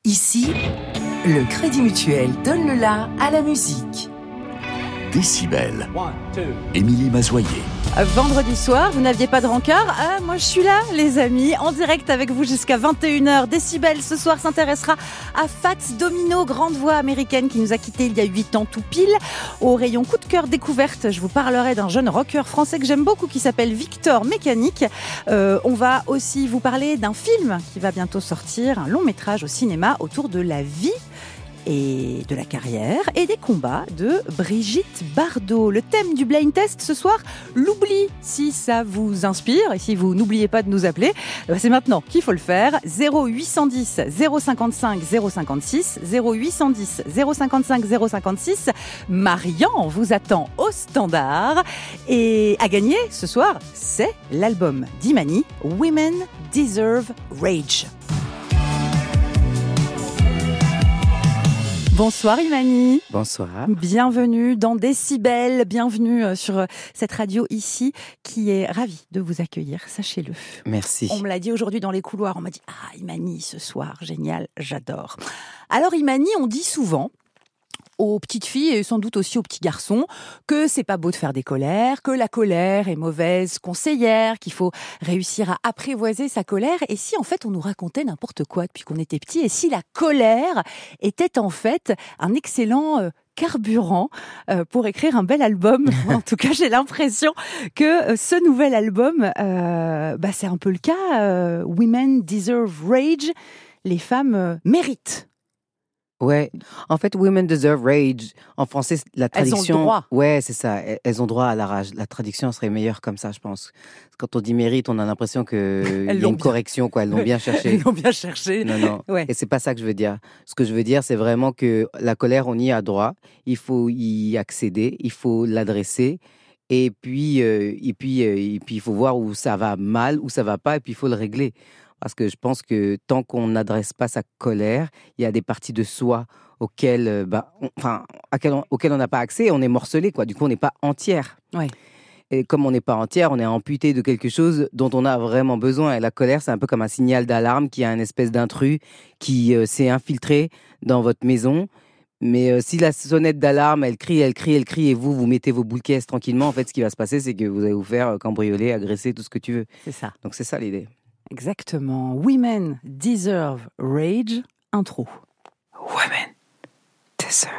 Ici, le Crédit Mutuel donne le la à la musique. Décibel. Émilie Mazoyer. Vendredi soir, vous n'aviez pas de rencard ? Ah, moi je suis là, les amis, en direct avec vous jusqu'à 21h. Décibel, ce soir, s'intéressera à Fats Domino, grande voix américaine qui nous a quittés il y a 8 ans tout pile. Au rayon coup de cœur découverte, je vous parlerai d'un jeune rocker français que j'aime beaucoup qui s'appelle Victor Mécanique. On va aussi vous parler d'un film qui va bientôt sortir, un long métrage au cinéma autour de la vie et de la carrière et des combats de Brigitte Bardot. Le thème du blind test ce soir, l'oubli. Si ça vous inspire et si vous n'oubliez pas de nous appeler, c'est maintenant qu'il faut le faire. 0810 055 056 0810 055 056. Marian vous attend au standard. Et à gagner ce soir, c'est l'album d'Imani, Women Deserve Rage. Bonsoir Imani. Bonsoir. Bienvenue dans Décibel, bienvenue sur cette radio ici qui est ravie de vous accueillir, sachez-le. Merci. On me l'a dit aujourd'hui dans les couloirs, on m'a dit « Ah Imani ce soir, génial, j'adore ». Alors Imani, on dit souvent aux petites filles et sans doute aussi aux petits garçons que c'est pas beau de faire des colères, que la colère est mauvaise conseillère, qu'il faut réussir à apprivoiser sa colère. Et si en fait on nous racontait n'importe quoi depuis qu'on était petit, et si la colère était en fait un excellent carburant pour écrire un bel album. En tout cas, j'ai l'impression que ce nouvel album, c'est un peu le cas. Women Deserve Rage. Les femmes méritent. Ouais, en fait, Women Deserve Rage, en français, la traduction... Elles ont le droit. Ouais, c'est ça, elles ont droit à la rage. La traduction serait meilleure comme ça, je pense. Quand on dit mérite, on a l'impression qu'il y a une correction, quoi. Elles l'ont bien cherché. Elles l'ont bien cherché. Non. Ouais. Et c'est pas ça que je veux dire. Ce que je veux dire, c'est vraiment que la colère, on y a droit. Il faut y accéder, il faut l'adresser. Et puis, il faut voir où ça va mal, où ça va pas, et puis il faut le régler. Parce que je pense que tant qu'on n'adresse pas sa colère, il y a des parties de soi auxquelles on n'a pas accès, on est morcelé, quoi. Du coup, on n'est pas entière. Ouais. Et comme on n'est pas entière, on est amputé de quelque chose dont on a vraiment besoin. Et la colère, c'est un peu comme un signal d'alarme qui a une espèce d'intrus qui s'est infiltré dans votre maison. Mais si la sonnette d'alarme, elle crie, et vous mettez vos boules caisses tranquillement, en fait, ce qui va se passer, c'est que vous allez vous faire cambrioler, agresser, tout ce que tu veux. C'est ça. Donc c'est ça l'idée. Exactement. Women Deserve Rage. Intro. Women deserve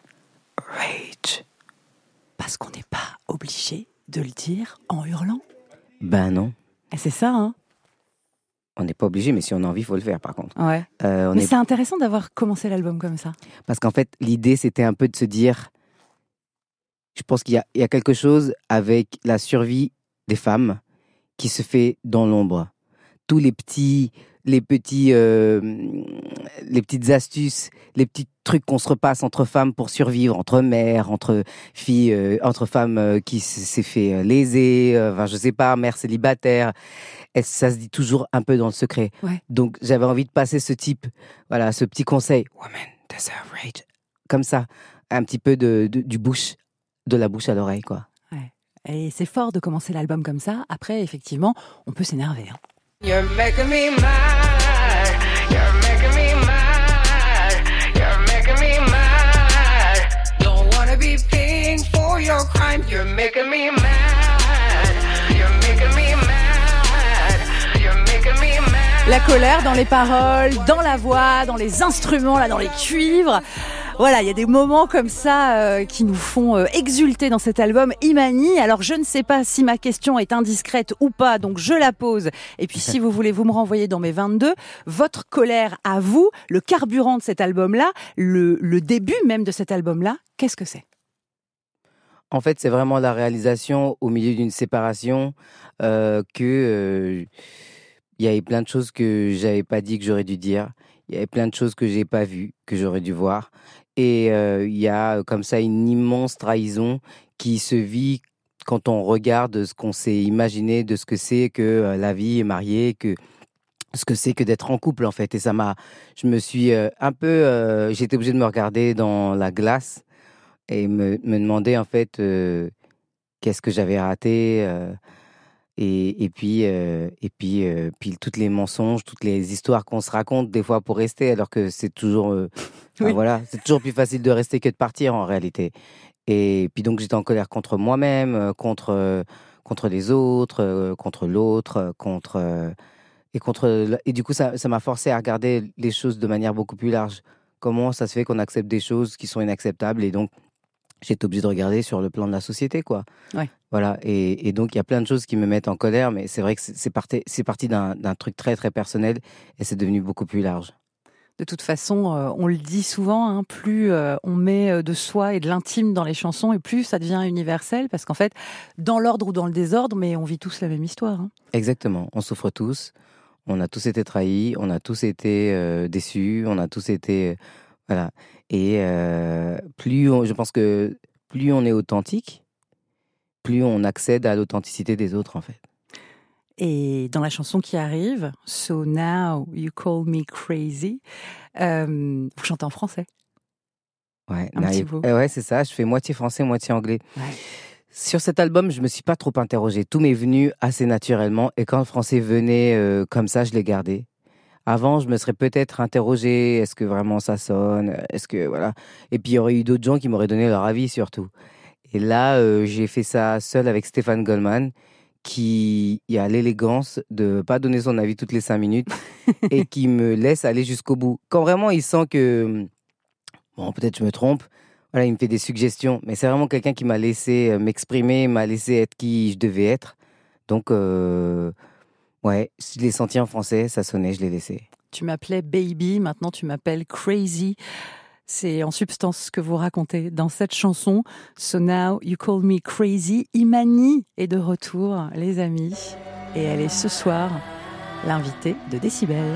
rage. Parce qu'on n'est pas obligé de le dire en hurlant. Ben non. Et c'est ça, hein. On n'est pas obligé, mais si on a envie, il faut le faire, par contre. Ouais. Mais c'est intéressant d'avoir commencé l'album comme ça. Parce qu'en fait, l'idée, c'était un peu de se dire... Je pense qu'il y a quelque chose avec la survie des femmes qui se fait dans l'ombre. Tous les petites astuces, les petits trucs qu'on se repasse entre femmes pour survivre, entre mères, entre filles, entre femmes qui s'est fait léser, je sais pas, mère célibataire. Et ça se dit toujours un peu dans le secret. Ouais. Donc j'avais envie de passer ce petit conseil. Women deserve rage. Comme ça, un petit peu de la bouche à l'oreille, quoi. Ouais. Et c'est fort de commencer l'album comme ça. Après, effectivement, on peut s'énerver, hein. You're making me mad. You're making me mad. You're making me mad. Don't wanna be paying for your crime. You're making me mad. You're making me mad. You're making me mad. La colère dans les paroles, dans la voix, dans les instruments, là, dans les cuivres. Voilà, il y a des moments comme ça qui nous font exulter dans cet album Imani. Alors, je ne sais pas si ma question est indiscrète ou pas, donc je la pose. Et puis, si vous voulez, vous me renvoyez dans mes 22. Votre colère à vous, le carburant de cet album-là, le début même de cet album-là, qu'est-ce que c'est ? En fait, c'est vraiment la réalisation au milieu d'une séparation il y avait plein de choses que j'avais pas dit que j'aurais dû dire. Il y avait plein de choses que j'ai pas vues, que j'aurais dû voir. Et il y a comme ça une immense trahison qui se vit quand on regarde ce qu'on s'est imaginé de ce que c'est que la vie mariée, que ce que c'est que d'être en couple, en fait. Et je me suis j'étais obligée de me regarder dans la glace et me demander, en fait, qu'est-ce que j'avais raté. Et puis toutes les mensonges, toutes les histoires qu'on se raconte des fois pour rester, alors que c'est toujours, Oui. voilà, c'est toujours plus facile de rester que de partir en réalité. Et puis donc j'étais en colère contre moi-même, contre les autres, contre l'autre, et du coup ça m'a forcé à regarder les choses de manière beaucoup plus large. Comment ça se fait qu'on accepte des choses qui sont inacceptables, et donc j'étais obligé de regarder sur le plan de la société, quoi. Ouais. Voilà, et donc il y a plein de choses qui me mettent en colère, mais c'est vrai que c'est parti d'un truc très très personnel, et c'est devenu beaucoup plus large. De toute façon, on le dit souvent, hein, plus on met de soi et de l'intime dans les chansons, et plus ça devient universel, parce qu'en fait, dans l'ordre ou dans le désordre, mais on vit tous la même histoire. Hein. Exactement, on souffre tous, on a tous été trahis, on a tous été déçus, on a tous été... voilà. Et je pense que plus on est authentique, plus on accède à l'authenticité des autres, en fait. Et dans la chanson qui arrive, So Now You Call Me Crazy, vous chantez en français. Ouais, Un petit bout. Ouais, c'est ça, je fais moitié français, moitié anglais. Ouais. Sur cet album, je me suis pas trop interrogé. Tout m'est venu assez naturellement, et quand le français venait comme ça, je l'ai gardé. Avant, je me serais peut-être interrogé, est-ce que vraiment ça sonne? Est-ce que, voilà. Et puis, il y aurait eu d'autres gens qui m'auraient donné leur avis, surtout. Et là, j'ai fait ça seul avec Stéphane Goldman, qui a l'élégance de pas donner son avis toutes les 5 minutes et qui me laisse aller jusqu'au bout. Quand vraiment il sent que, bon, peut-être je me trompe, voilà, il me fait des suggestions. Mais c'est vraiment quelqu'un qui m'a laissé m'exprimer, m'a laissé être qui je devais être. Donc, ouais, je l'ai senti en français, ça sonnait, je l'ai laissé. Tu m'appelais Baby, maintenant tu m'appelles Crazy. C'est en substance ce que vous racontez dans cette chanson. So Now You Call Me Crazy. Imani est de retour, les amis. Et elle est ce soir l'invitée de Décibel.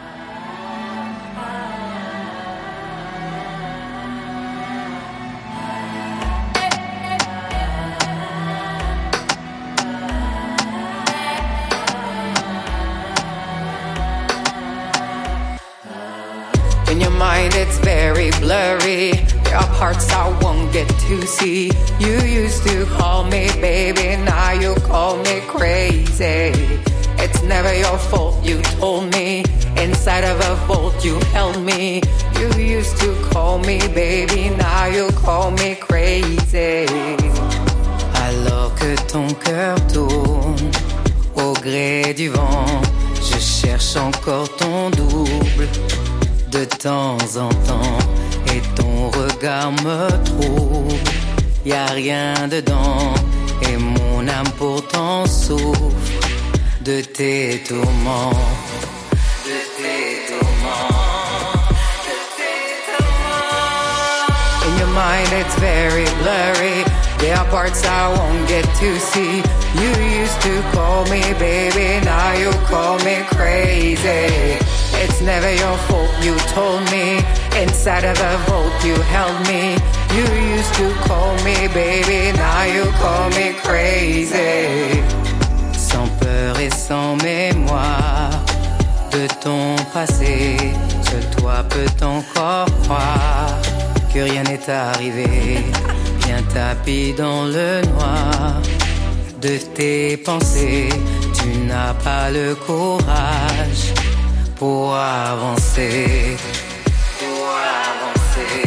In your mind it's very blurry. There are parts I won't get to see. You used to call me baby, now you call me crazy. It's never your fault, you told me. Inside of a vault you held me. You used to call me baby, now you call me crazy. Alors que ton cœur tourne au gré du vent, je cherche encore ton double de temps en temps, et ton regard me trouble. Y a rien dedans, et mon âme pourtant souffre de tes tourments. De tes tourments. De tes tourments. In your mind it's very blurry. There are parts I won't get to see. You used to call me baby, now you call me crazy. It's never your fault, you told me. Inside of a vault you held me. You used to call me baby, now you call me crazy. Sans peur et sans mémoire de ton passé, seul toi peut encore croire que rien n'est arrivé. Bien tapis dans le noir de tes pensées, tu n'as pas le courage pour avancer. Pour avancer.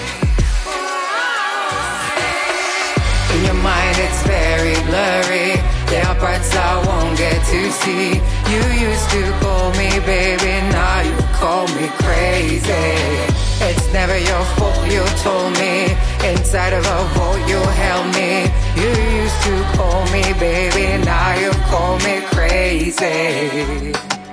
In your mind it's very blurry. There are parts I won't get to see. You used to call me baby, now you call me crazy. It's never your fault, you told me. Inside of a vault you held me. You used to call me baby, now you call me crazy.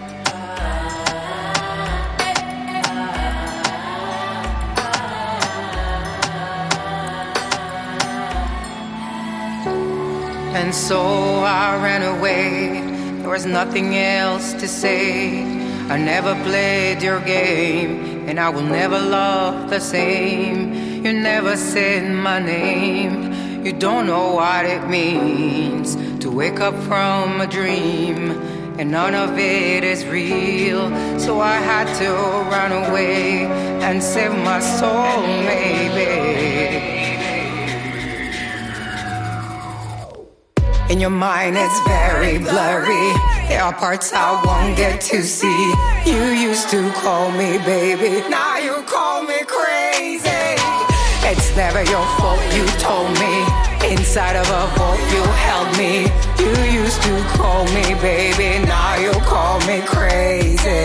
And so I ran away, there was nothing else to say. I never played your game, and I will never love the same. You never said my name, you don't know what it means to wake up from a dream, and none of it is real. So I had to run away and save my soul, maybe. In your mind it's very blurry. There are parts I won't get to see. You used to call me baby, now you call me crazy. It's never your fault, you told me. Inside of a vault you held me. You used to call me baby, now you call me crazy.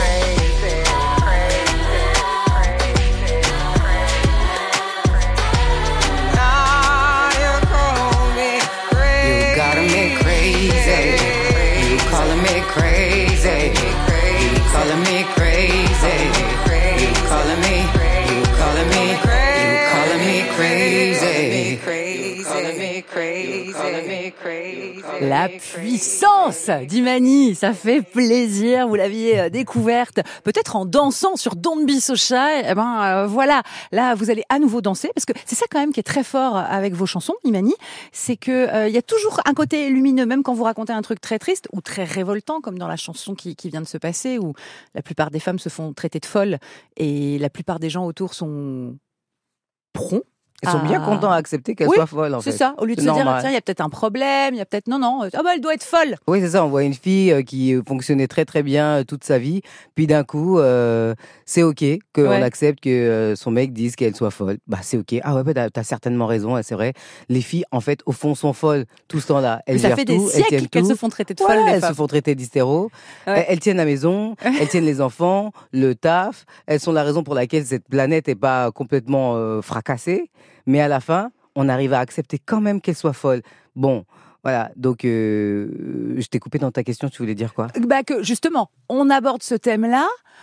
Crazy, you calling me crazy, you calling me, you calling me, you calling me crazy, you calling me crazy, you calling me crazy. La puissance d'Imani, ça fait plaisir. Vous l'aviez découverte peut-être en dansant sur Don't Be So Shy. Eh ben voilà, là vous allez à nouveau danser parce que c'est ça quand même qui est très fort avec vos chansons, Imani, c'est que il y a toujours un côté lumineux, même quand vous racontez un truc très triste ou très révoltant, comme dans la chanson qui vient de se passer, où la plupart des femmes se font traiter de folles et la plupart des gens autour sont prompts. Ils sont bien contents à accepter qu'elle soit folle, en fait. C'est ça. Au lieu de se dire, tiens, il y a peut-être un problème, il y a peut-être, non, elle doit être folle. Oui, c'est ça. On voit une fille qui fonctionnait très, très bien toute sa vie. Puis d'un coup, c'est OK qu'on accepte que son mec dise qu'elle soit folle. Bah, c'est OK. Ah ouais, bah, t'as certainement raison. C'est vrai. Les filles, en fait, au fond, sont folles tout ce temps-là. Elles ça fait des siècles qu'elles se font traiter de folles, les femmes. Elles se font traiter d'hystéro. Ouais. Elles tiennent la maison, elles tiennent les enfants, le taf. Elles sont la raison pour laquelle cette planète n'est pas complètement fracassée. Mais à la fin, on arrive à accepter quand même qu'elle soit folle. Bon, voilà. Donc, je t'ai coupé dans ta question. Tu voulais dire quoi ? Bah que justement, on aborde ce thème-là,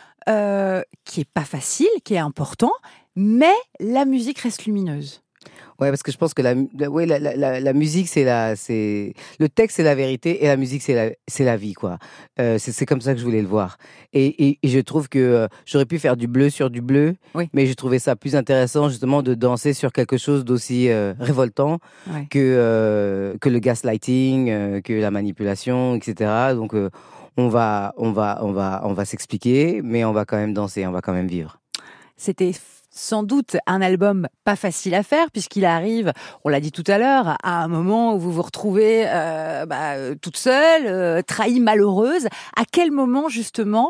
qui est pas facile, qui est important, mais la musique reste lumineuse. Ouais, parce que je pense que la musique, le texte, c'est la vérité, et la musique, c'est la vie, quoi. C'est comme ça que je voulais le voir. Et je trouve que j'aurais pu faire du bleu sur du bleu, mais j'ai trouvé ça plus intéressant, justement, de danser sur quelque chose d'aussi révoltant que le gaslighting, que la manipulation, etc. Donc, on va s'expliquer, mais on va quand même danser, on va quand même vivre. C'était sans doute un album pas facile à faire puisqu'il arrive, on l'a dit tout à l'heure, à un moment où vous vous retrouvez toute seule, trahie, malheureuse. À quel moment justement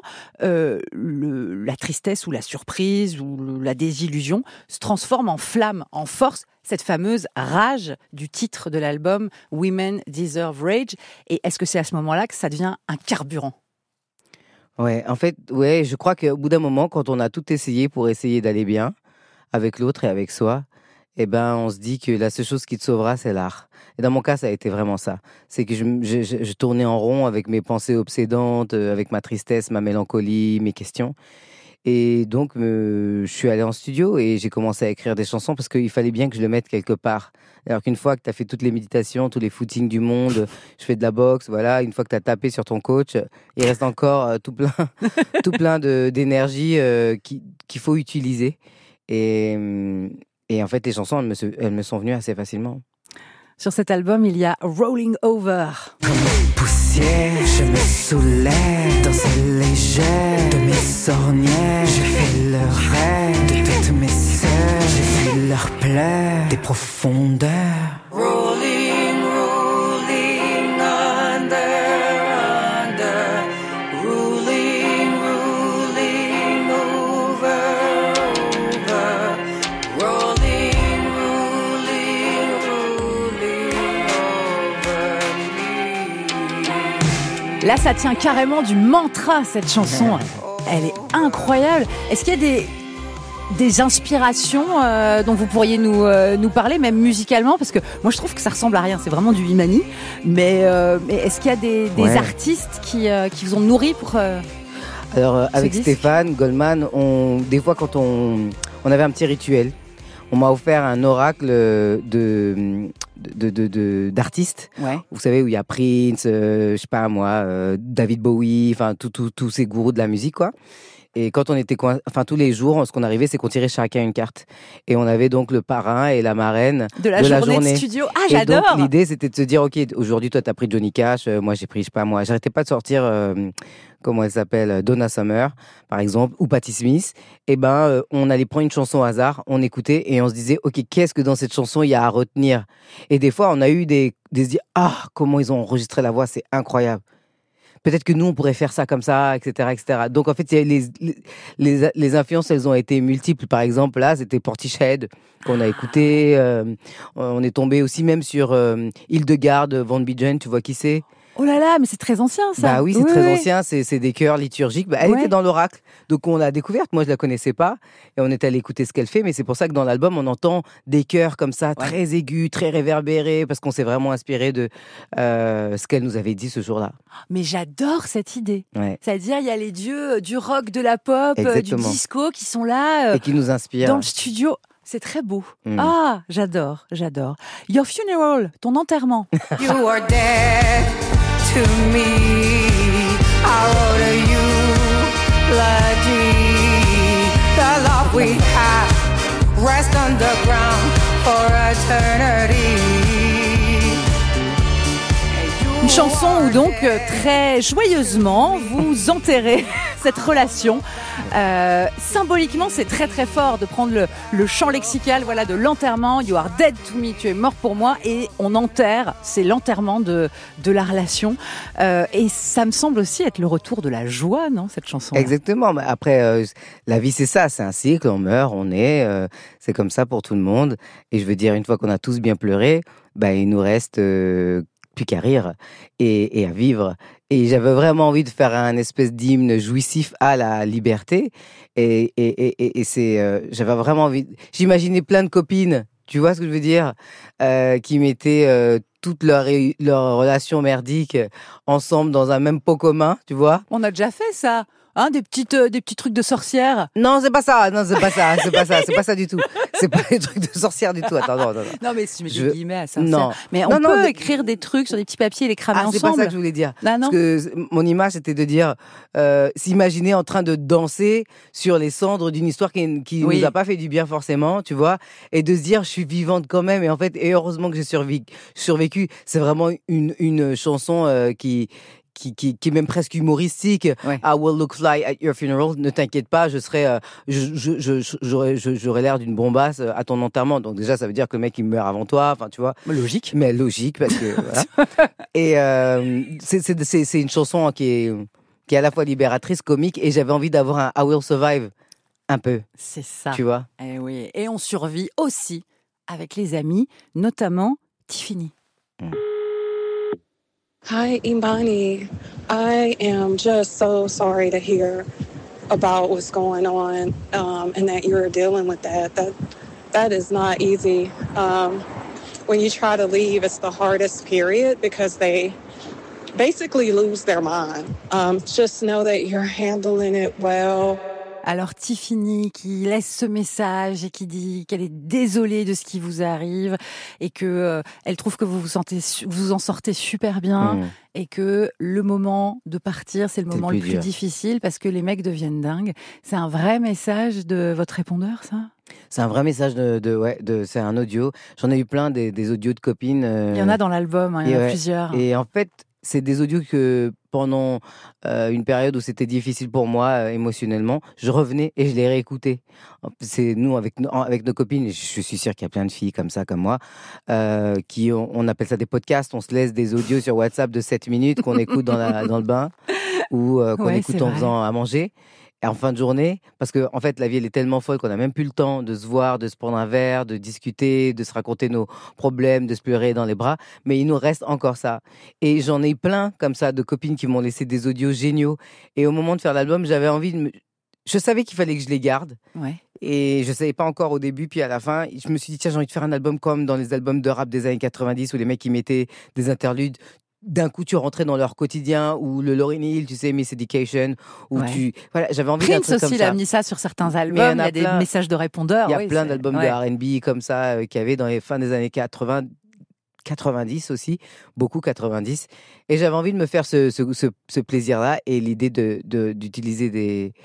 la tristesse ou la surprise ou la désillusion se transforme en flamme, en force, cette fameuse rage du titre de l'album Women Deserve Rage? Et est-ce que c'est à ce moment-là que ça devient un carburant? Ouais, en fait, je crois qu'au bout d'un moment, quand on a tout essayé pour essayer d'aller bien avec l'autre et avec soi, eh ben, on se dit que la seule chose qui te sauvera, c'est l'art. Et dans mon cas, ça a été vraiment ça. C'est que je tournais en rond avec mes pensées obsédantes, avec ma tristesse, ma mélancolie, mes questions. Et donc, je suis allé en studio et j'ai commencé à écrire des chansons parce qu'il fallait bien que je le mette quelque part. Alors qu'une fois que tu as fait toutes les méditations, tous les footings du monde, je fais de la boxe, voilà, une fois que tu as tapé sur ton coach, il reste encore tout plein d'énergie qu'il faut utiliser. Et en fait, les chansons, elles me sont venues assez facilement. Sur cet album, il y a Rolling Over. Poussière, je me soulève dans ces légères de mes sornières. Je fais leur rêve de toutes mes sœurs. Je suis leur pleurs des profondeurs. Rolling, rolling, under, rolling, rolling, over, rolling, rolling, rolling over me. Là, ça tient carrément du mantra, cette chanson. Elle est incroyable. Est-ce qu'il y a des inspirations dont vous pourriez nous parler, même musicalement? Parce que moi, je trouve que ça ressemble à rien. C'est vraiment du Imani. Mais est-ce qu'il y a des artistes qui vous ont nourri pour... Alors, avec Stéphane Goldman, des fois, quand on avait un petit rituel, on m'a offert un oracle d'artistes. Ouais. Vous savez, où il y a Prince, je sais pas moi, David Bowie, enfin, tous ces gourous de la musique, quoi. Et quand on était tous les jours, ce qu'on arrivait, c'est qu'on tirait chacun une carte. Et on avait donc le parrain et la marraine de la journée de studio. Ah, et j'adore. Donc, l'idée, c'était de se dire, OK, aujourd'hui, toi, t'as pris Johnny Cash, moi, j'ai pris, je sais pas, moi, j'arrêtais pas de sortir, comment elle s'appelle, Donna Summer, par exemple, ou Patti Smith. Et on allait prendre une chanson au hasard, on écoutait et on se disait, OK, qu'est-ce que dans cette chanson il y a à retenir? Et des fois, on a eu des comment ils ont enregistré la voix, c'est incroyable. Peut-être que nous, on pourrait faire ça comme ça, etc., etc. Donc, en fait, les influences, elles ont été multiples. Par exemple, là, c'était Portishead qu'on a écouté. On est tombé aussi même sur Hildegarde Van Bingen, tu vois qui c'est? Oh là là, mais c'est très ancien, ça. Bah oui, c'est très ancien. C'est des chœurs liturgiques. Elle était dans l'Oracle. Donc, on l'a découverte. Moi, je la connaissais pas. Et on est allé écouter ce qu'elle fait. Mais c'est pour ça que dans l'album, on entend des chœurs comme ça, très aigus, très réverbérés, parce qu'on s'est vraiment inspiré de ce qu'elle nous avait dit ce jour-là. Mais j'adore cette idée. Ouais. C'est-à-dire, il y a les dieux du rock, de la pop, du disco qui sont là. Et qui nous inspirent. Dans le studio. C'est très beau. Ah, j'adore. Your funeral, ton enterrement. You are dead to me. I wrote a eulogy. The love we have rest underground for eternity. Une chanson où donc très joyeusement vous enterrez cette relation. Symboliquement, c'est très très fort de prendre le champ lexical, de l'enterrement. You are dead to me, tu es mort pour moi, et on enterre, c'est l'enterrement de la relation. Et ça me semble aussi être le retour de la joie, non, cette chanson? Exactement. Mais après, la vie, c'est ça, c'est un cycle, on meurt, on est, c'est comme ça pour tout le monde. Et je veux dire, une fois qu'on a tous bien pleuré, il nous reste plus qu'à rire et à vivre. Et j'avais vraiment envie de faire un espèce d'hymne jouissif à la liberté. Et j'avais vraiment envie. J'imaginais plein de copines, tu vois ce que je veux dire, qui mettaient toutes leurs relations merdiques ensemble dans un même pot commun, tu vois. On a déjà fait ça. Des petits trucs de sorcière. Non, c'est pas ça c'est pas ça du tout. C'est pas des trucs de sorcière du tout. Attends, non. Non, mais si je mets des guillemets à sorcière. Non. Mais on peut écrire des trucs sur des petits papiers et les cramer ensemble. C'est pas ça que je voulais dire. Non. Parce que mon image, c'était de dire, s'imaginer en train de danser sur les cendres d'une histoire qui nous a pas fait du bien forcément, tu vois, et de se dire, je suis vivante quand même, et heureusement que j'ai survécu. C'est vraiment une chanson qui est même presque humoristique. Ouais. I will look fly at your funeral. Ne t'inquiète pas, j'aurais l'air d'une bombasse à ton enterrement. Donc déjà, ça veut dire que le mec il meurt avant toi. Enfin, tu vois. Logique. Mais logique parce que voilà. Et c'est une chanson qui est à la fois libératrice, comique, et j'avais envie d'avoir un I will survive un peu. C'est ça. Tu vois. Et oui. Et on survit aussi avec les amis, notamment Tiffany. Hi, Imani. I am just so sorry to hear about what's going on and that you're dealing with that. That is not easy. When you try to leave, it's the hardest period because they basically lose their mind. Just know that you're handling it well. Alors Tiffany qui laisse ce message et qui dit qu'elle est désolée de ce qui vous arrive et que elle trouve que vous en sortez super bien et que le moment de partir, c'est le moment le plus difficile parce que les mecs deviennent dingues. C'est un vrai message de votre répondeur, ça ? C'est un vrai message c'est un audio. J'en ai eu plein des audios de copines. Il y en a dans l'album, il y en a plusieurs. Et en fait, c'est des audios que pendant une période où c'était difficile pour moi émotionnellement, je revenais et je les réécoutais. C'est nous avec nos copines, je suis sûr qu'il y a plein de filles comme ça, comme moi, qui on appelle ça des podcasts. On se laisse des audios sur WhatsApp de 7 minutes qu'on écoute dans le bain ou qu'on écoute en faisant à manger. Et en fin de journée, parce que en fait la vie elle est tellement folle qu'on n'a même plus le temps de se voir, de se prendre un verre, de discuter, de se raconter nos problèmes, de se pleurer dans les bras, mais il nous reste encore ça. Et j'en ai plein comme ça de copines qui m'ont laissé des audios géniaux. Et au moment de faire l'album, j'avais envie je savais qu'il fallait que je les garde. Ouais. Et je savais pas encore au début, puis à la fin, je me suis dit tiens, j'ai envie de faire un album comme dans les albums de rap des années 90 où les mecs ils mettaient des interludes. D'un coup, tu rentrais dans leur quotidien, ou le Lauryn Hill, tu sais, Miss Education, ou voilà, j'avais envie d'un truc comme ça. Prince aussi, il a mis ça sur certains albums, il y a des messages de répondeurs. Il y a plein d'albums de R&B comme ça, qu'il y avait dans les fins des années 80, 90 aussi, beaucoup 90. Et j'avais envie de me faire ce plaisir-là, et l'idée d'utiliser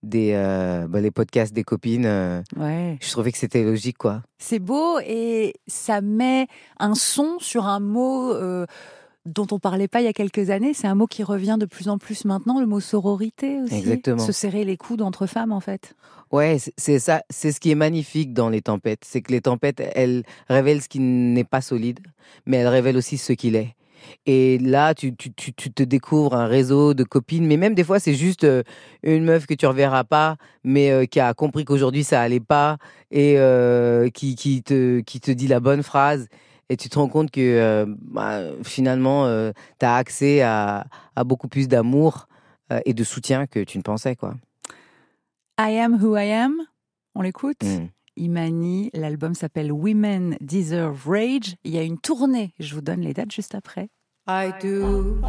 les podcasts des copines. Ouais. Je trouvais que c'était logique, quoi. C'est beau et ça met un son sur un mot dont on parlait pas il y a quelques années. C'est un mot qui revient de plus en plus maintenant, le mot sororité aussi. Exactement. Se serrer les coudes entre femmes, en fait. Ouais, c'est ça. C'est ce qui est magnifique dans les tempêtes. C'est que les tempêtes, elles révèlent ce qui n'est pas solide, mais elles révèlent aussi ce qu'il est. Et là, tu te découvres un réseau de copines, mais même des fois, c'est juste une meuf que tu reverras pas, mais qui a compris qu'aujourd'hui, ça allait pas, et qui te dit la bonne phrase. Et tu te rends compte que finalement, tu as accès à beaucoup plus d'amour et de soutien que tu ne pensais, quoi. I Am Who I Am, on l'écoute Imani, l'album s'appelle Women Deserve Rage. Il y a une tournée, je vous donne les dates juste après. I do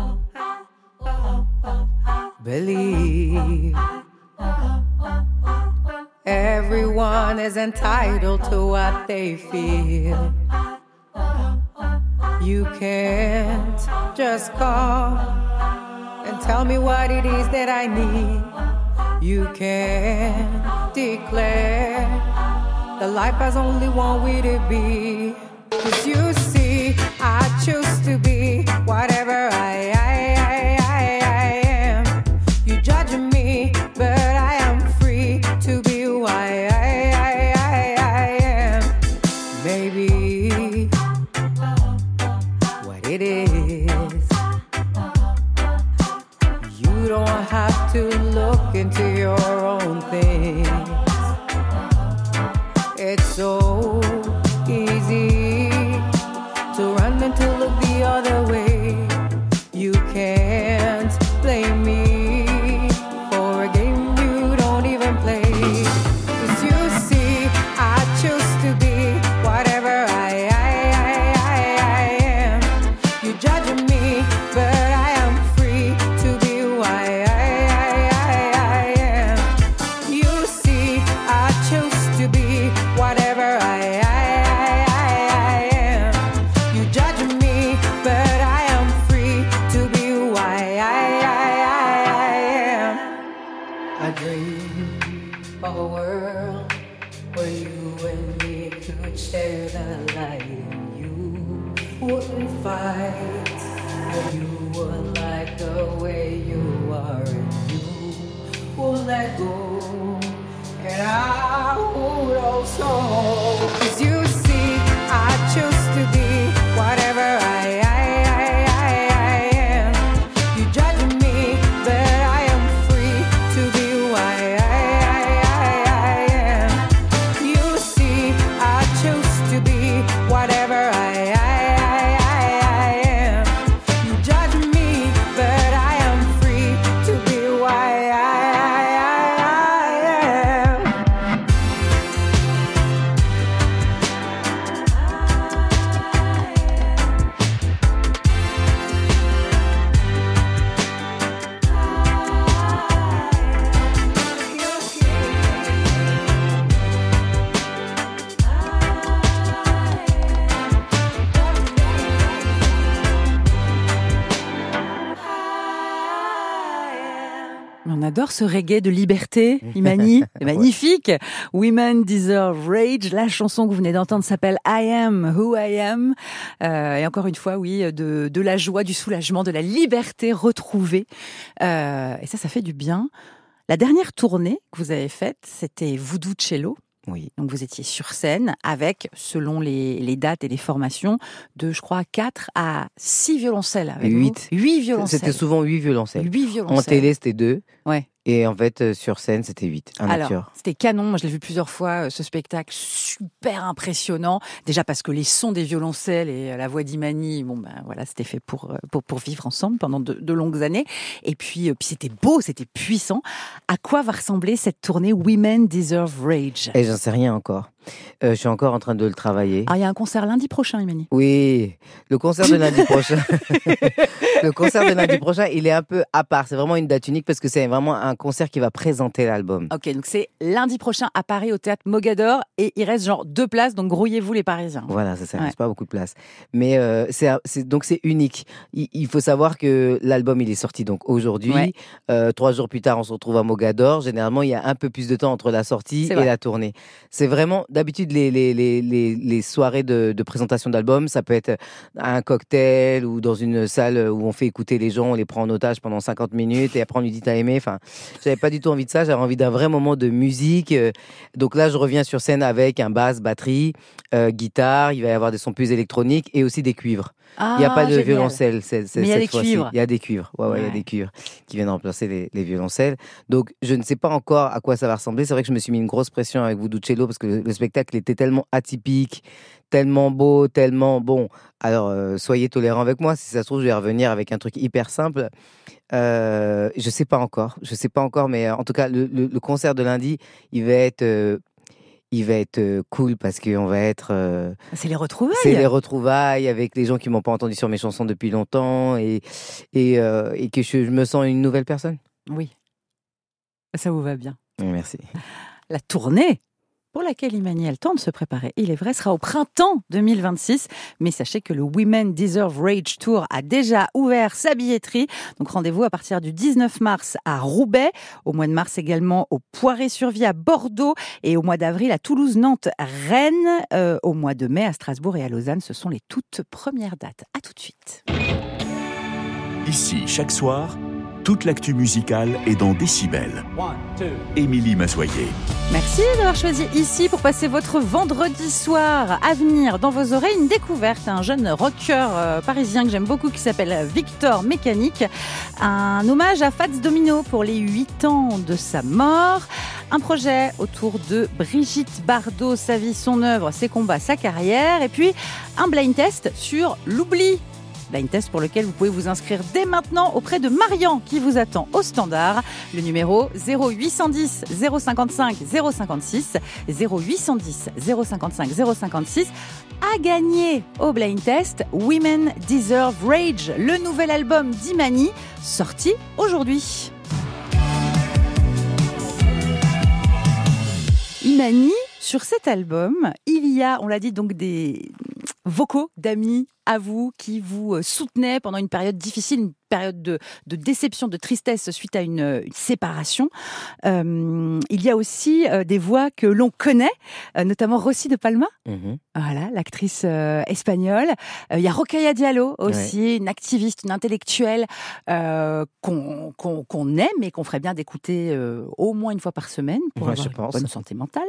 believe everyone is entitled to what they feel. You can't just call and tell me what it is that I need. You can't declare the life has only one way to be. 'Cause you see, I choose to be whatever I am. You judge me, but I am free to be who I am. Maybe what it is, you don't have to look into your own things. It's so easy to run and to look the other way. You can't blame me for a game you don't even play. 'Cause you see, I choose to be whatever I am. You judge me, but I am free to be who I am. You see, I choose to be whatever I am. You judge me, but I am free to be who I am. I dream of a world where you and me could share the light, and you wouldn't fight, and you would like the way you are, and you would let go, and I would also. 'Cause you see, I choose to be whatever I am. You judge me, but I am free to be who I am. You see, I choose to be whatever I am. You judge me, but I am free to be who I am. On adore ce reggae de liberté, Imani, c'est magnifique. Women Deserve Rage, la chanson que vous venez d'entendre s'appelle I Am Who I Am. Et encore une fois, oui, de la joie, du soulagement, de la liberté retrouvée. Et ça fait du bien. La dernière tournée que vous avez faite, c'était Voodoo Cello. Oui. Donc vous étiez sur scène avec, selon les dates et les formations, de, je crois, 4 à 6 violoncelles avec 8. 8 violoncelles. C'était souvent 8 violoncelles. 8 violoncelles. En télé, c'était 2. Ouais. Et en fait, sur scène, c'était 8. Alors, c'était canon. Moi, je l'ai vu plusieurs fois, ce spectacle super impressionnant. Déjà parce que les sons des violoncelles et la voix d'Imani, voilà, c'était fait pour vivre ensemble pendant de longues années. Et puis c'était beau, c'était puissant. À quoi va ressembler cette tournée Women Deserve Rage ? Et j'en sais rien encore. Je suis encore en train de le travailler. Alors, il y a un concert lundi prochain, Imani. Oui, le concert de lundi prochain. Le concert de lundi prochain, il est un peu à part. C'est vraiment une date unique parce que c'est vraiment un concert qui va présenter l'album. Ok, donc c'est lundi prochain à Paris au théâtre Mogador et il reste genre 2 places, donc grouillez-vous les Parisiens. Voilà, c'est ça, Ouais. c'est pas beaucoup de place. Mais donc c'est unique. Il faut savoir que l'album il est sorti donc aujourd'hui. Ouais. 3 jours plus tard, on se retrouve à Mogador. Généralement, il y a un peu plus de temps entre la sortie C'est et vrai. la tournée. C'est vraiment d'habitude les soirées de présentation d'album, ça peut être à un cocktail ou dans une salle où on fait écouter les gens, on les prend en otage pendant 50 minutes et après on lui dit t'as aimé. Enfin, j'avais pas du tout envie de ça. J'avais envie d'un vrai moment de musique. Donc là, je reviens sur scène avec un basse, batterie, guitare. Il va y avoir des sons plus électroniques et aussi des cuivres. Il n'y a pas de génial. violoncelle Mais il y a cette des fois-ci. cuivres. Il y a des cuivres. Ouais, il y a Ouais. des cuivres qui viennent remplacer les violoncelles. Donc, je ne sais pas encore à quoi ça va ressembler. C'est vrai que je me suis mis une grosse pression avec Voodoo Cello parce que le spectacle était tellement atypique, tellement beau, tellement bon. Alors, soyez tolérants avec moi. Si ça se trouve, je vais revenir avec un truc hyper simple. Je sais pas encore. Je sais pas encore, mais en tout cas, le concert de lundi, il va être cool parce qu'on va être. C'est les retrouvailles. C'est les retrouvailles avec les gens qui m'ont pas entendu sur mes chansons depuis longtemps et que je me sens une nouvelle personne. Oui, ça vous va bien. Merci. La tournée pour laquelle Imani a le temps de se préparer, il est vrai, sera au printemps 2026. Mais sachez que le Women Deserve Rage Tour a déjà ouvert sa billetterie. Donc rendez-vous à partir du 19 mars à Roubaix, au mois de mars également au Poiré-sur-Vie à Bordeaux et au mois d'avril à Toulouse, Nantes, Rennes, au mois de mai à Strasbourg et à Lausanne. Ce sont les toutes premières dates. À tout de suite. Ici, chaque soir, toute l'actu musicale est dans Décibel. Émilie Mazoyer. Merci d'avoir choisi ici pour passer votre vendredi soir. À venir dans vos oreilles, une découverte, un jeune rocker parisien que j'aime beaucoup qui s'appelle Victor Mécanique. Un hommage à Fats Domino pour les 8 ans de sa mort. Un projet autour de Brigitte Bardot, sa vie, son œuvre, ses combats, sa carrière. Et puis un blind test sur l'oubli. Blind test pour lequel vous pouvez vous inscrire dès maintenant auprès de Marian qui vous attend au standard. Le numéro 0810 055 056 0810 055 056. À gagner au blind test Women Deserve Rage, le nouvel album d'Imani sorti aujourd'hui. Imani, sur cet album, il y a, on l'a dit, donc des vocaux d'amis à vous qui vous soutenaient pendant une période difficile, une période de déception, de tristesse suite à une séparation. Il y a aussi des voix que l'on connaît, notamment Rossi de Palma, voilà, l'actrice espagnole. Il y a Rokhaya Diallo aussi, une activiste, une intellectuelle qu'on aime et qu'on ferait bien d'écouter au moins une fois par semaine pour avoir une bonne santé mentale.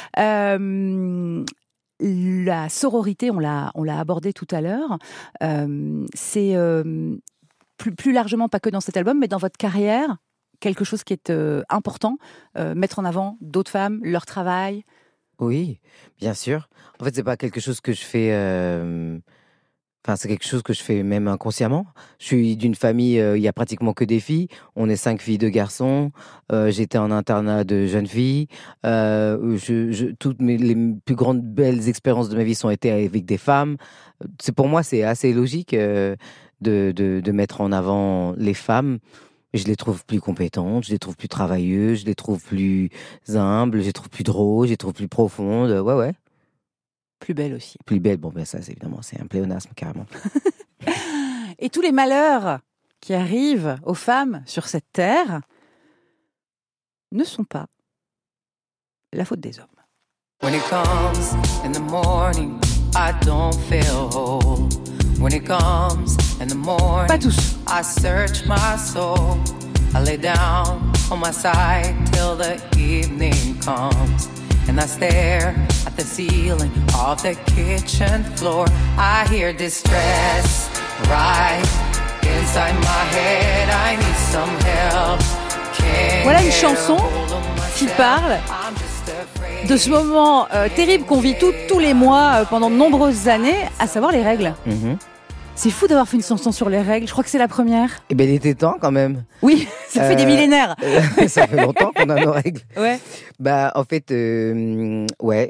La sororité, on l'a abordé tout à l'heure, c'est plus largement, pas que dans cet album, mais dans votre carrière, quelque chose qui est important, mettre en avant d'autres femmes, leur travail. Oui, bien sûr. En fait, c'est pas quelque chose que je fais. Enfin, c'est quelque chose que je fais même inconsciemment. Je suis d'une famille, il y a pratiquement que des filles. On est 5 filles, 2 garçons. J'étais en internat de jeunes filles. Toutes les plus grandes belles expériences de ma vie sont été avec des femmes. Pour moi, c'est assez logique de mettre en avant les femmes. Je les trouve plus compétentes, je les trouve plus travailleuses, je les trouve plus humbles, je les trouve plus drôles, je les trouve plus profondes. Ouais. Plus belle aussi. Plus belle, bon ben ça évidemment c'est un pléonasme carrément. Et tous les malheurs qui arrivent aux femmes sur cette terre ne sont pas la faute des hommes. When it comes in the morning, I don't feel whole. When it comes in the morning, Pas tous. I search my soul. I lay down on my side till the evening comes. And I stare at the ceiling of the kitchen floor. I hear distress right inside my head. I need some help. Voilà une chanson qui parle de ce moment terrible qu'on vit tous les mois pendant de nombreuses années, à savoir les règles. C'est fou d'avoir fait une chanson sur les règles. Je crois que c'est la première. Eh ben, il était temps quand même. Oui, ça fait des millénaires. Ça fait longtemps qu'on a nos règles. Ouais. Bah, en fait, ouais.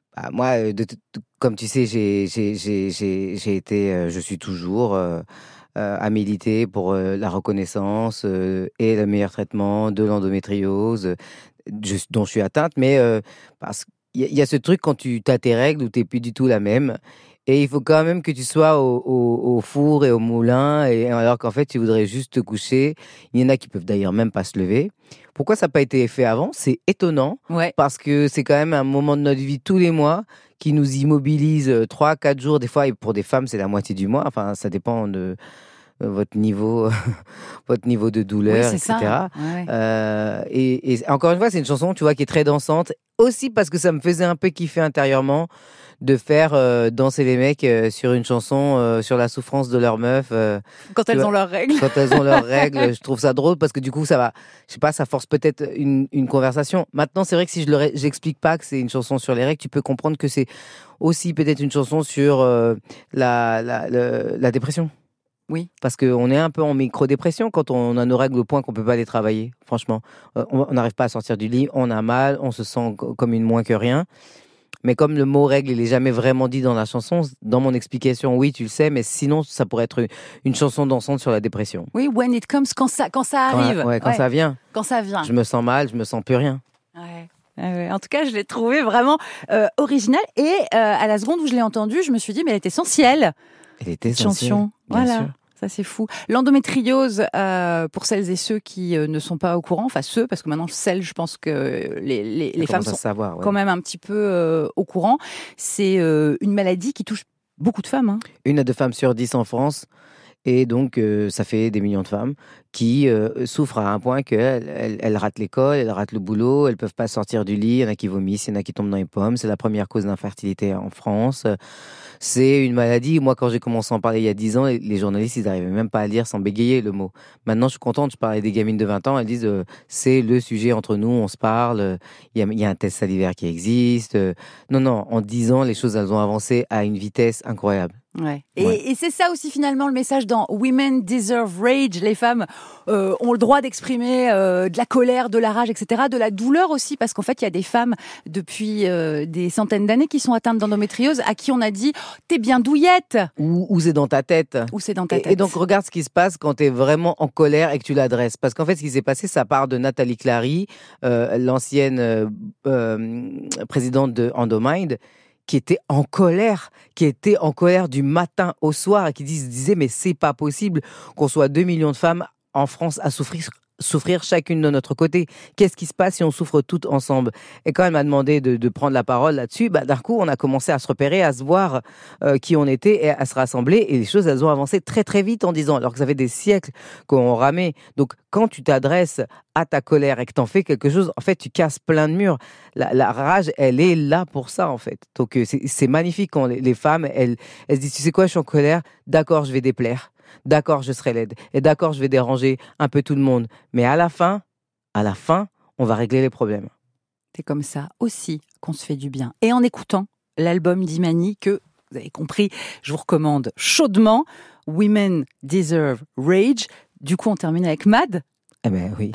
Moi, comme tu sais, j'ai été, je suis toujours à militer pour la reconnaissance et le meilleur traitement de l'endométriose dont je suis atteinte. Mais parce qu'il y a ce truc quand tu as tes règles où tu n'es plus du tout la même. Et il faut quand même que tu sois au four et au moulin, et alors qu'en fait, tu voudrais juste te coucher. Il y en a qui peuvent d'ailleurs même pas se lever. Pourquoi ça n'a pas été fait avant ? C'est étonnant, parce que c'est quand même un moment de notre vie tous les mois qui nous immobilise 3-4 jours, des fois, et pour des femmes, c'est la moitié du mois. Enfin, ça dépend de votre niveau de douleur, oui, etc. Ouais. Et encore une fois, c'est une chanson, tu vois, qui est très dansante. Aussi parce que ça me faisait un peu kiffer intérieurement de faire danser les mecs sur une chanson sur la souffrance de leur meuf. Quand elles ont leurs règles. Quand elles ont leurs règles, je trouve ça drôle parce que du coup, ça va, je sais pas, ça force peut-être une conversation. Maintenant, c'est vrai que si j'explique pas que c'est une chanson sur les règles, tu peux comprendre que c'est aussi peut-être une chanson sur la dépression. Oui. Parce qu'on est un peu en micro-dépression quand on a nos règles au point qu'on peut pas les travailler, franchement. On n'arrive pas à sortir du lit, on a mal, on se sent comme une moins que rien. Mais comme le mot règle, il est jamais vraiment dit dans la chanson, dans mon explication, oui, tu le sais, mais sinon, ça pourrait être une chanson dansante sur la dépression. Oui, when it comes, quand ça arrive. Quand ça vient. Quand ça vient. Je me sens mal, je me sens plus rien. En tout cas, je l'ai trouvé vraiment original. Et à la seconde où je l'ai entendue, je me suis dit, mais elle est essentielle. Elle est essentielle, chanson. Bien voilà. sûr. Ça, c'est fou. L'endométriose, pour celles et ceux qui ne sont pas au courant, enfin ceux, parce que maintenant, celles, je pense que les femmes sont quand même un petit peu au courant, c'est une maladie qui touche beaucoup de femmes. Hein. 1 à 2 femmes sur 10 en France. Et donc, ça fait des millions de femmes qui souffrent à un point qu'elles ratent l'école, elles ratent le boulot, elles peuvent pas sortir du lit, il y en a qui vomissent, il y en a qui tombent dans les pommes. C'est la première cause d'infertilité en France. C'est une maladie. Moi, quand j'ai commencé à en parler il y a 10 ans, les journalistes, ils n'arrivaient même pas à lire sans bégayer le mot. Maintenant, je suis contente, je parlais des gamines de 20 ans, elles disent c'est le sujet entre nous, on se parle, il y a un test salivaire qui existe. Non, en 10 ans, les choses, elles ont avancé à une vitesse incroyable. Ouais. Et c'est ça aussi finalement le message dans Women Deserve Rage. Les femmes ont le droit d'exprimer de la colère, de la rage, etc. De la douleur aussi, parce qu'en fait il y a des femmes depuis des centaines d'années qui sont atteintes d'endométriose à qui on a dit t'es bien douillette. Ou c'est dans ta tête. Ou c'est dans ta tête. Et donc regarde ce qui se passe quand t'es vraiment en colère et que tu l'adresses. Parce qu'en fait ce qui s'est passé, ça part de Nathalie Clary, l'ancienne présidente de Endomind, qui était en colère du matin au soir et qui disait mais c'est pas possible qu'on soit 2 millions de femmes en France à souffrir chacune de notre côté. Qu'est-ce qui se passe si on souffre toutes ensemble ? Et quand elle m'a demandé de prendre la parole là-dessus, d'un coup, on a commencé à se repérer, à se voir qui on était et à se rassembler. Et les choses, elles ont avancé très, très vite en 10 ans, alors que ça fait des siècles qu'on ramait. Donc, quand tu t'adresses à ta colère et que t'en fais quelque chose, en fait, tu casses plein de murs. La rage, elle est là pour ça, en fait. Donc, c'est magnifique quand les femmes, elles se disent, tu sais quoi, je suis en colère, d'accord, je vais déplaire. D'accord, je serai laide. Et d'accord, je vais déranger un peu tout le monde. Mais à la fin, on va régler les problèmes. C'est comme ça aussi qu'on se fait du bien. Et en écoutant l'album d'Imani que, vous avez compris, je vous recommande chaudement, Women Deserve Rage. Du coup, on termine avec Mad. Eh ben oui.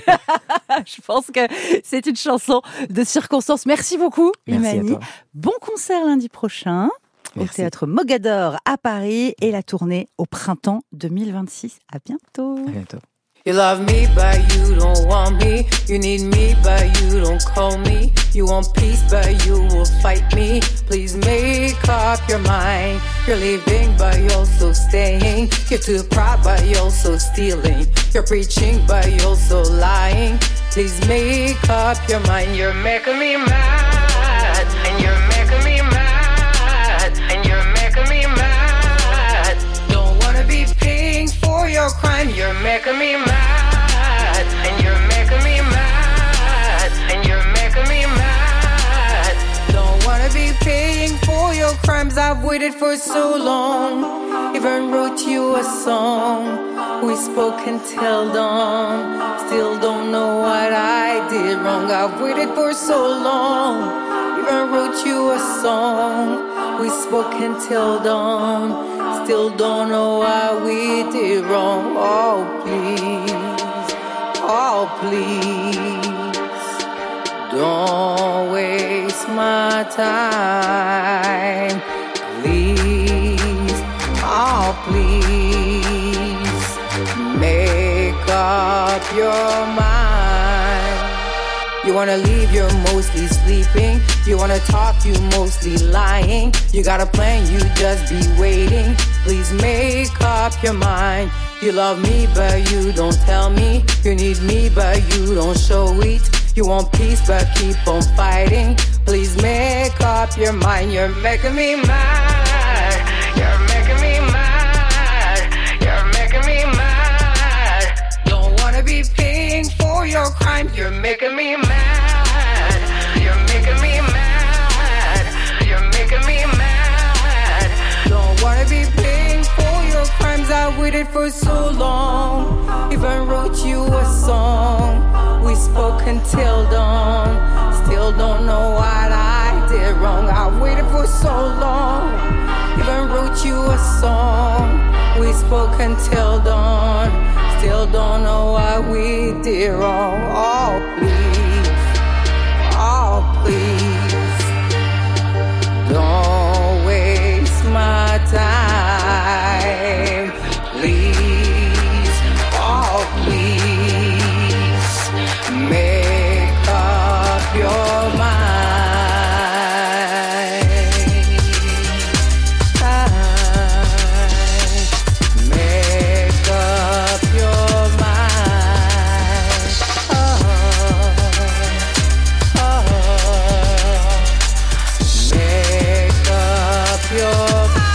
Je pense que c'est une chanson de circonstance. Merci beaucoup, Merci Imani. à toi. Bon concert lundi prochain. Merci. Au Théâtre Mogador à Paris et la tournée au printemps 2026. À bientôt. À bientôt. You love me, but you don't want me. You need me, but you don't call me. You want peace, but you will fight me. Please make up your mind. You're leaving, but you're also staying. You're too proud, but you're also stealing. You're preaching, but you're also lying. Please make up your mind. You're making me mad, and you're making me mad, and you're making me mad. Don't wanna be paying for your crime. You're making me mad, and you're making me mad, and you're making me mad. Don't wanna be paying for your crimes. I've waited for so long, even wrote you a song. We spoke until dawn, still don't know what I did wrong. I've waited for so long, even wrote you a song. We spoke until dawn, still don't know what we did wrong. Oh please, don't waste my time. Please, oh please, make up your mind. You wanna leave, you're mostly sleeping. You wanna talk, you mostly lying. You got a plan, you just be waiting. Please make up your mind. You love me, but you don't tell me. You need me, but you don't show it. You want peace, but keep on fighting. Please make up your mind. You're making me mad. You're making me mad. You're making me mad. Don't wanna be paying for your crime. You're making me mad. You're making me mad. You're making me mad. Don't wanna be paying for your crimes. I waited for so long. Even wrote you a song. We spoke until dawn. Still don't know what I did wrong. I waited for so long. Even wrote you a song. We spoke until dawn. Still don't know what we did wrong. Oh please, oh please, don't waste my time. Please, oh please, make up your mind. Make up your mind. Make up your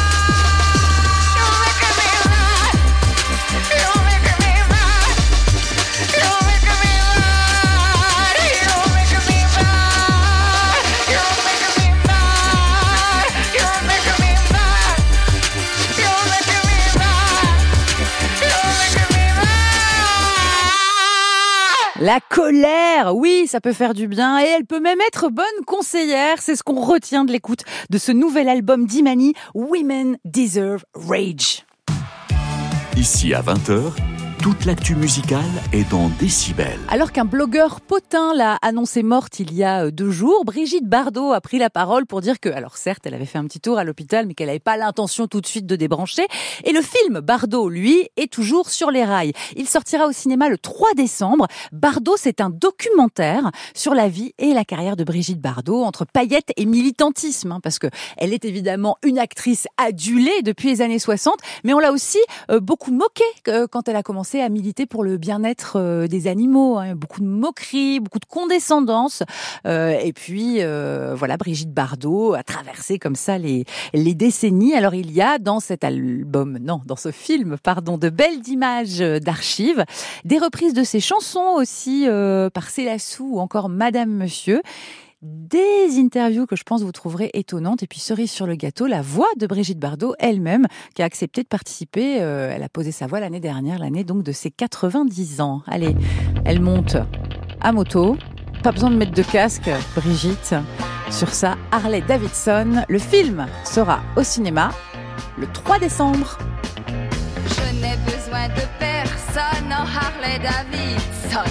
La colère, oui, ça peut faire du bien et elle peut même être bonne conseillère. C'est ce qu'on retient de l'écoute de ce nouvel album d'Imani, Women Deserve Rage. Ici à 20h, toute l'actu musicale est dans Décibel. Alors qu'un blogueur potin l'a annoncé morte il y a 2 jours, Brigitte Bardot a pris la parole pour dire que, alors certes, elle avait fait un petit tour à l'hôpital, mais qu'elle n'avait pas l'intention tout de suite de débrancher. Et le film Bardot, lui, est toujours sur les rails. Il sortira au cinéma le 3 décembre. Bardot, c'est un documentaire sur la vie et la carrière de Brigitte Bardot, entre paillettes et militantisme, parce que elle est évidemment une actrice adulée depuis les années 60, mais on l'a aussi beaucoup moquée quand elle a commencé à militer pour le bien-être des animaux. Beaucoup de moqueries, beaucoup de condescendance. Et puis, voilà, Brigitte Bardot a traversé comme ça les décennies. Alors, il y a dans cet album, dans ce film, de belles images d'archives, des reprises de ses chansons aussi par Célassou ou encore Madame Monsieur. Des interviews que je pense vous trouverez étonnantes. Et puis, cerise sur le gâteau, la voix de Brigitte Bardot elle-même, qui a accepté de participer. Elle a posé sa voix l'année dernière, l'année donc de ses 90 ans. Allez, elle monte à moto. Pas besoin de mettre de casque, Brigitte, sur sa Harley Davidson. Le film sera au cinéma le 3 décembre. Je n'ai besoin de personne en Harley Davidson.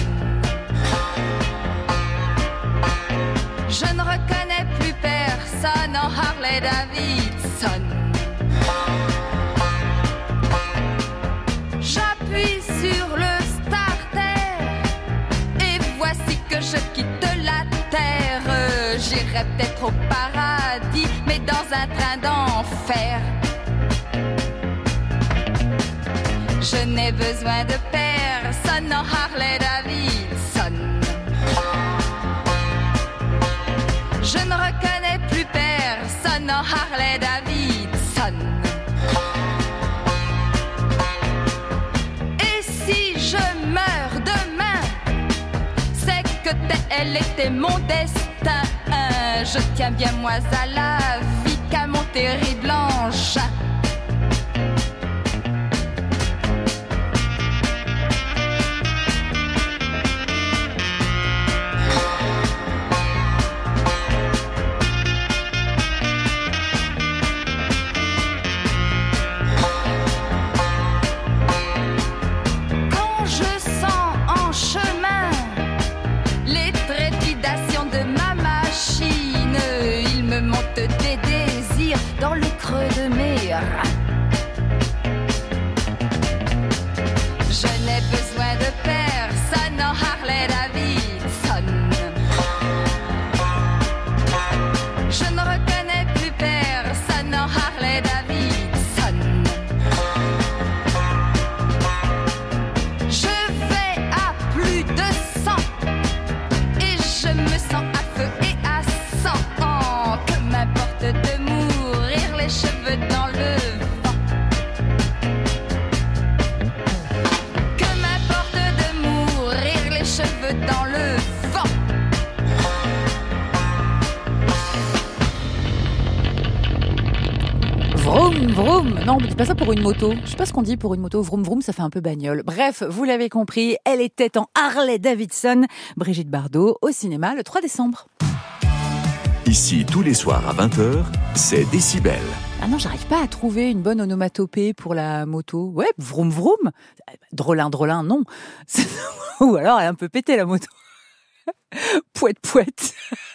Je ne reconnais plus personne en Harley Davidson. J'appuie sur le starter et voici que je quitte la terre. J'irai peut-être au paradis, mais dans un train d'enfer. Je n'ai besoin de personne en Harley Davidson. Je ne reconnais plus personne en Harley Davidson. Et si je meurs demain, c'est que elle était mon destin. Je tiens bien moi à la vie qu'à mon terrible engin. Je n'ai besoin de personne en Harley Davidson. Je ne reconnais plus personne en Harley Davidson. Je vais à plus de 100 et je me sens à feu et à sang. Que m'importe de mourir les cheveux dans le vent. Que m'importe de mourir les cheveux dans le vent. Vroom, vroom. Non, on ne dit pas ça pour une moto. Je sais pas ce qu'on dit pour une moto. Vroom, vroom, ça fait un peu bagnole. Bref, vous l'avez compris, elle était en Harley Davidson. Brigitte Bardot, au cinéma, le 3 décembre. Ici, tous les soirs à 20h, c'est Décibel. Ah non, j'arrive pas à trouver une bonne onomatopée pour la moto. Ouais, vroom, vroom. Drôlin, drôlin, non. Ou alors, elle est un peu pétée, la moto. Pouette, pouette.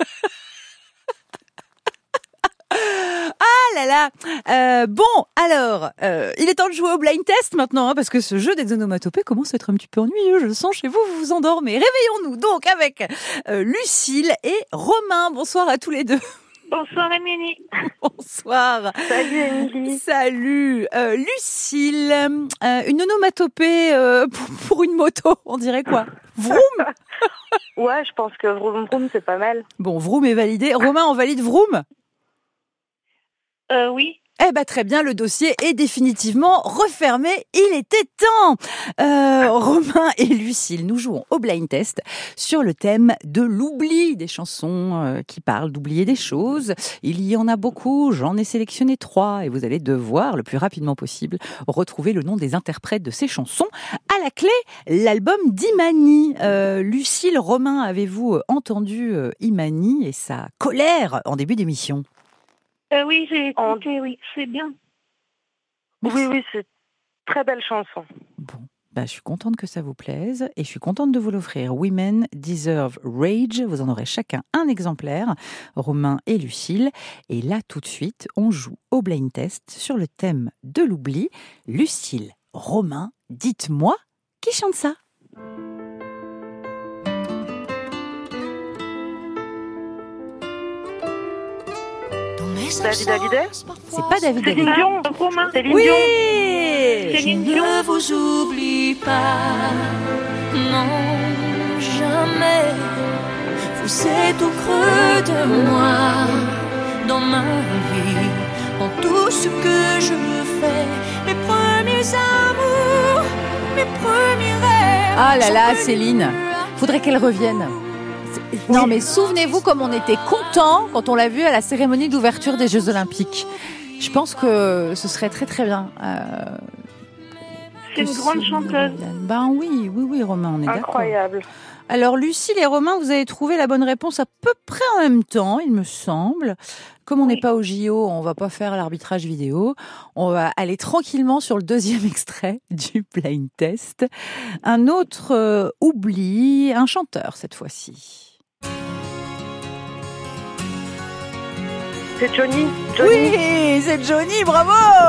Ah là là. Bon, alors, il est temps de jouer au blind test maintenant, hein, parce que ce jeu des onomatopées commence à être un petit peu ennuyeux. Je le sens chez vous, vous vous endormez. Réveillons-nous donc avec Lucille et Romain. Bonsoir à tous les deux. Bonsoir Émilie. Bonsoir. Salut Émilie. Salut. Lucille, une onomatopée pour une moto, on dirait quoi? Vroom. Ouais, je pense que vroom vroom c'est pas mal. Bon, vroom est validé. Romain, on valide vroom? Oui. Eh ben très bien, le dossier est définitivement refermé. Il était temps. Romain et Lucille, nous jouons au blind test sur le thème de l'oubli, des chansons qui parlent d'oublier des choses. Il y en a beaucoup, j'en ai sélectionné 3 et vous allez devoir, le plus rapidement possible, retrouver le nom des interprètes de ces chansons. À la clé, l'album d'Imani. Lucille, Romain, avez-vous entendu Imani et sa colère en début d'émission? Oui, j'ai écouté, oui, c'est bien. Merci. Oui, c'est très belle chanson. Bon, je suis contente que ça vous plaise et je suis contente de vous l'offrir. Women Deserve Rage. Vous en aurez chacun un exemplaire, Romain et Lucille. Et là, tout de suite, on joue au blind test sur le thème de l'oubli. Lucille, Romain, dites-moi qui chante ça? David Hallyday? C'est pas David Céline Hallyday. Dion, Romain. Céline Oui. Dion. Je Céline Dion. ne vous oublie pas, non, jamais. Vous êtes au creux de moi, dans ma vie, dans tout ce que je fais. Mes premiers amours, mes premiers rêves. Ah là là, Céline, faudrait qu'elle revienne. Non mais souvenez-vous comme on était contents quand on l'a vue à la cérémonie d'ouverture des Jeux Olympiques. Je pense que ce serait très très bien. C'est une grande chanteuse. Ben oui, Romain, on est d'accord. Incroyable. Alors Lucille et Romain, vous avez trouvé la bonne réponse à peu près en même temps, il me semble. Comme on n'est pas au JO, on va pas faire l'arbitrage vidéo. On va aller tranquillement sur le deuxième extrait du blind test. Un autre oubli, un chanteur cette fois-ci. C'est Johnny. Oui, c'est Johnny, bravo!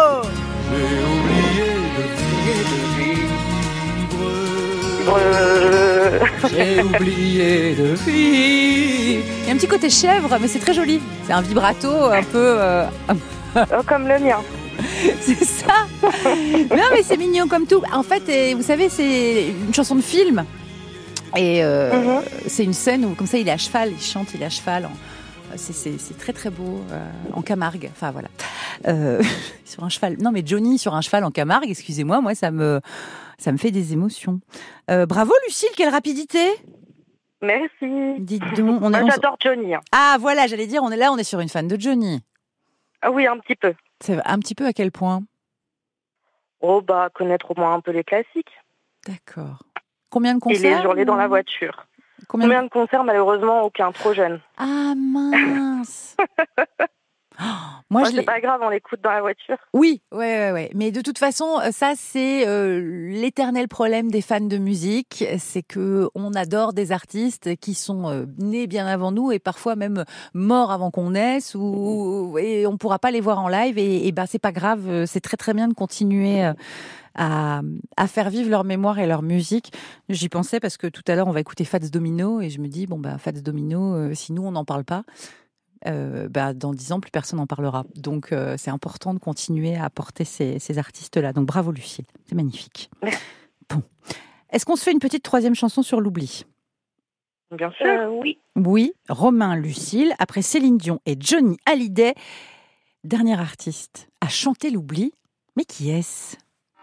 J'ai oublié de vivre. Il y a un petit côté chèvre, mais c'est très joli. C'est un vibrato un peu... Comme le mien. C'est ça. Non, mais c'est mignon comme tout. En fait, vous savez, c'est une chanson de film. Et c'est une scène où, comme ça, il est à cheval, il chante, il est à cheval. C'est très très beau en Camargue. Enfin voilà, sur un cheval. Non mais Johnny sur un cheval en Camargue. Excusez-moi, moi ça me fait des émotions. Bravo Lucille, quelle rapidité. Merci. Dites donc, j'adore Johnny. Ah voilà, j'allais dire, on est sur une fan de Johnny. Ah oui, un petit peu. C'est un petit peu à quel point? Oh connaître au moins un peu les classiques. D'accord. Combien de concerts? Et les journées dans la voiture. Combien de concerts? Malheureusement, aucun, trop jeune. Ah mince. Moi, c'est pas grave, on l'écoute dans la voiture. Oui, ouais. Mais de toute façon, ça, c'est l'éternel problème des fans de musique. C'est que on adore des artistes qui sont nés bien avant nous et parfois même morts avant qu'on naisse et on pourra pas les voir en live et ben, c'est pas grave. C'est très, très bien de continuer à faire vivre leur mémoire et leur musique. J'y pensais parce que tout à l'heure, on va écouter Fats Domino et je me dis, Fats Domino, si nous, on n'en parle pas, dans 10 ans, plus personne n'en parlera. Donc, c'est important de continuer à porter ces artistes-là. Donc, bravo Lucille, c'est magnifique. Bon. Est-ce qu'on se fait une petite troisième chanson sur l'oubli ? Bien sûr. Oui. Oui, Romain, Lucille, après Céline Dion et Johnny Hallyday, dernier artiste à chanter l'oubli. Mais qui est-ce ?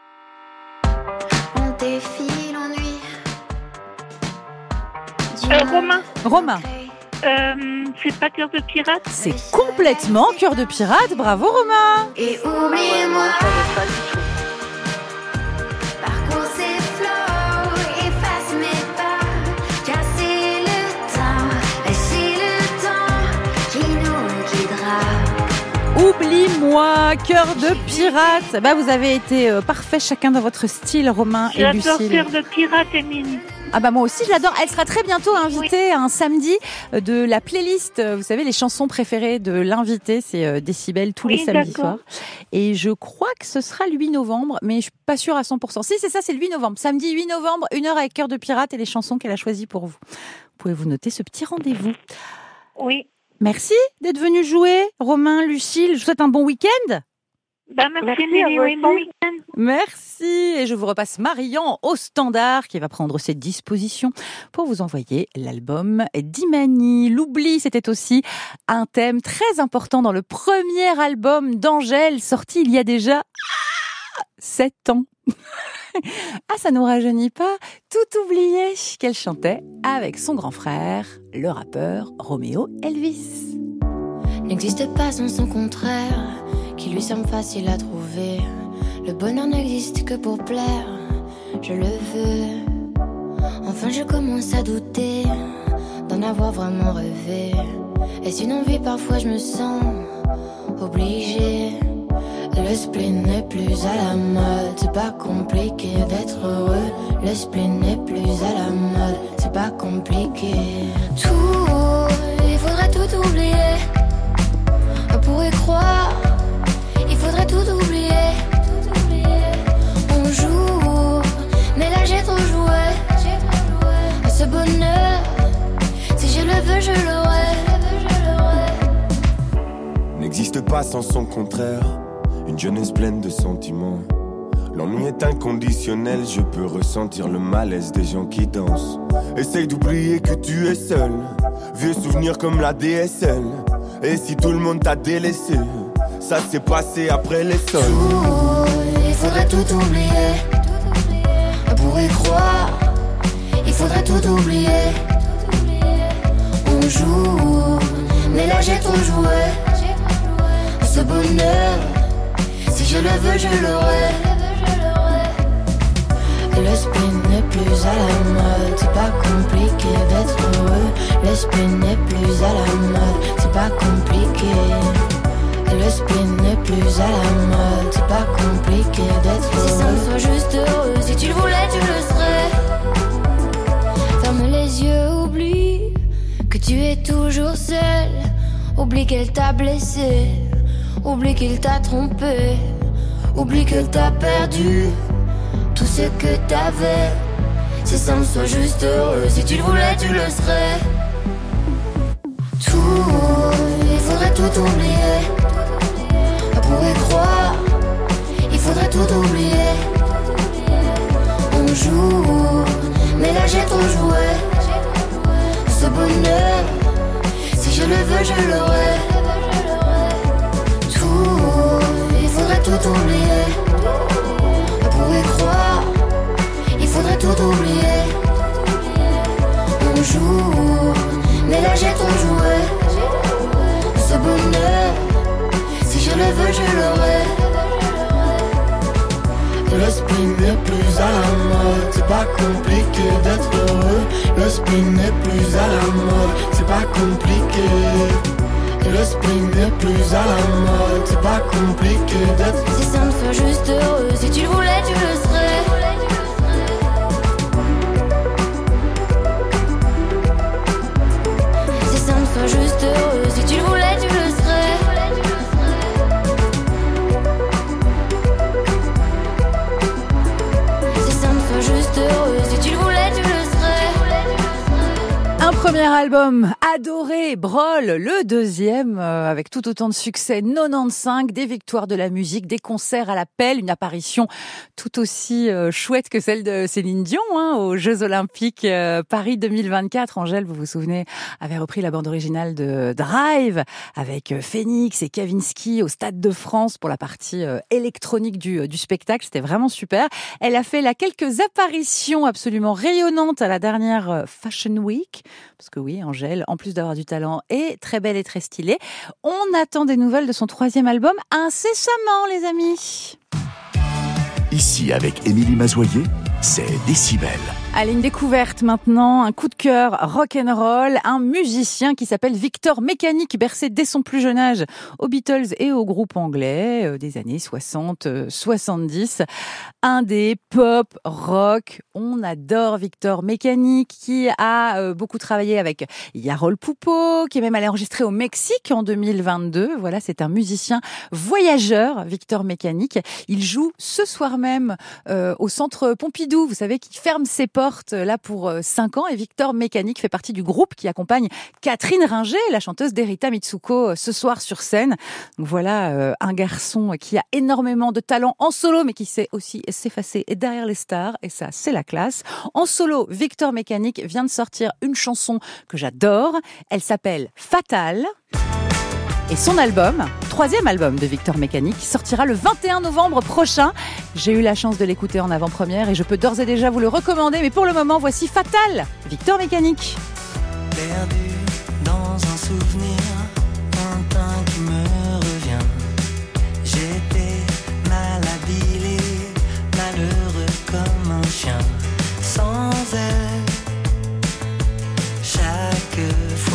On défie l'ennui. Romain. C'est pas Cœur de pirate ? C'est complètement Cœur de pirate, bravo Romain. Et oubliez-moi. Parcours ces flots, efface mes pas, casser le temps, lâcher le temps qui nous guidera. Oublie-moi, Cœur de pirate. Vous avez été parfait chacun dans votre style, Romain et Lucille. J'adore Cœur de pirate, Émilie. Moi aussi, je l'adore. Elle sera très bientôt invitée un samedi de la playlist. Vous savez, les chansons préférées de l'invité, c'est Décibel tous les samedis soirs. Et je crois que ce sera le 8 novembre, mais je suis pas sûre à 100%. Si, c'est ça, c'est le 8 novembre. Samedi 8 novembre, 1 heure avec Cœur de pirate et les chansons qu'elle a choisies pour vous. Pouvez-vous noter ce petit rendez-vous ? Oui. Merci d'être venu jouer, Romain, Lucille. Je vous souhaite un bon week-end. Merci Émilie, oui, bon week-end. Merci. Et je vous repasse Marian au standard qui va prendre ses dispositions pour vous envoyer l'album d'Imani. L'oubli, c'était aussi un thème très important dans le premier album d'Angèle, sorti il y a déjà 7 ans. Ça nous rajeunit pas. Tout oublié qu'elle chantait avec son grand frère, le rappeur Roméo Elvis. N'existe pas sans son contraire, qui lui semble facile à trouver. Le bonheur n'existe que pour plaire, je le veux. Enfin je commence à douter d'en avoir vraiment rêvé. Est-ce une envie, parfois je me sens obligée. Le spleen n'est plus à la mode, c'est pas compliqué d'être heureux. Le spleen n'est plus à la mode, c'est pas compliqué. Il faudrait tout oublier. On pourrait croire, il faudrait tout oublier. On joue, mais là j'ai trop joué. Ce bonheur, si je le veux, je l'aurai. N'existe pas sans son contraire, une jeunesse pleine de sentiments. L'ennui est inconditionnel, je peux ressentir le malaise des gens qui dansent. Essaye d'oublier que tu es seul, vieux souvenirs comme la DSL. Et si tout le monde t'a délaissé, ça s'est passé après les sols. Il faudrait tout oublier. Pour y croire, il faudrait tout oublier. On joue, mais là j'ai trop joué. Ce bonheur, si je le veux, je l'aurai. Le spleen n'est plus à la mode, c'est pas compliqué d'être heureux. Le spleen n'est plus à la mode, c'est pas compliqué. Le spleen n'est plus à la mode, c'est pas compliqué d'être heureux. Si ça me soit juste heureux, si tu le voulais, tu le serais. Ferme les yeux, oublie que tu es toujours seul. Oublie qu'elle t'a blessé, oublie qu'il t'a trompé, oublie que t'as perdu tout ce que t'avais. Si ça me soit juste heureux, si tu le voulais, tu le serais. Il faudrait tout oublier. Pour y croire, il faudrait tout oublier. On joue, mais là j'ai trop joué. Ce bonheur, si je le veux, je l'aurai. Il faudrait tout oublier. Pour y croire, il faudrait tout oublier. On joue, mais là j'ai trop joué. Ce bonheur, si je le veux, je l'aurai. Le spleen n'est plus à la mode, c'est pas compliqué d'être heureux. Le spleen n'est plus à la mode, c'est pas compliqué. Le spleen n'est plus à la mode, compliqué d'être. Si simple, sois juste heureux. Si tu le voulais, tu le serais. Si simple, sois juste heureux. Si tu le voulais, tu le serais. Si simple, sois juste heureux. Si tu le voulais, tu le serais. Un premier album adoré, Brol, le deuxième avec tout autant de succès, 95, des victoires de la musique, des concerts à l'appel, une apparition tout aussi chouette que celle de Céline Dion aux Jeux Olympiques Paris 2024. Angèle, vous vous souvenez, avait repris la bande originale de Drive avec Phoenix et Kavinsky au Stade de France pour la partie électronique du spectacle. C'était vraiment super. Elle a fait quelques apparitions absolument rayonnantes à la dernière Fashion Week. Parce que oui, Angèle, en plus d'avoir du talent, est très belle et très stylée. On attend des nouvelles de son troisième album incessamment, les amis. Ici, avec Émilie Mazoyer, c'est Décibel. Allez, une découverte maintenant, un coup de cœur rock'n'roll, un musicien qui s'appelle Victor Mecanic, bercé dès son plus jeune âge aux Beatles et au groupe anglais des années 60-70. Indé, pop, rock, on adore Victor Mecanic qui a beaucoup travaillé avec Yarol Poupeau, qui est même allé enregistrer au Mexique en 2022. Voilà, c'est un musicien voyageur, Victor Mecanic. Il joue ce soir même au Centre Pompidou, vous savez, qui ferme ses portes là pour 5 ans, et Victor Mecanic fait partie du groupe qui accompagne Catherine Ringer, la chanteuse d'Erita Mitsuko, ce soir sur scène. Donc voilà un garçon qui a énormément de talent en solo, mais qui sait aussi s'effacer derrière les stars, et ça, c'est la classe. En solo, Victor Mecanic vient de sortir une chanson que j'adore. Elle s'appelle Fatal. Et son album, troisième album de Victor Mecanic, sortira le 21 novembre prochain. J'ai eu la chance de l'écouter en avant-première et je peux d'ores et déjà vous le recommander. Mais pour le moment, voici Fatal, Victor Mecanic. Perdu dans un souvenir lointain qui me revient. J'étais mal habillé, malheureux comme un chien. Sans elle, chaque fois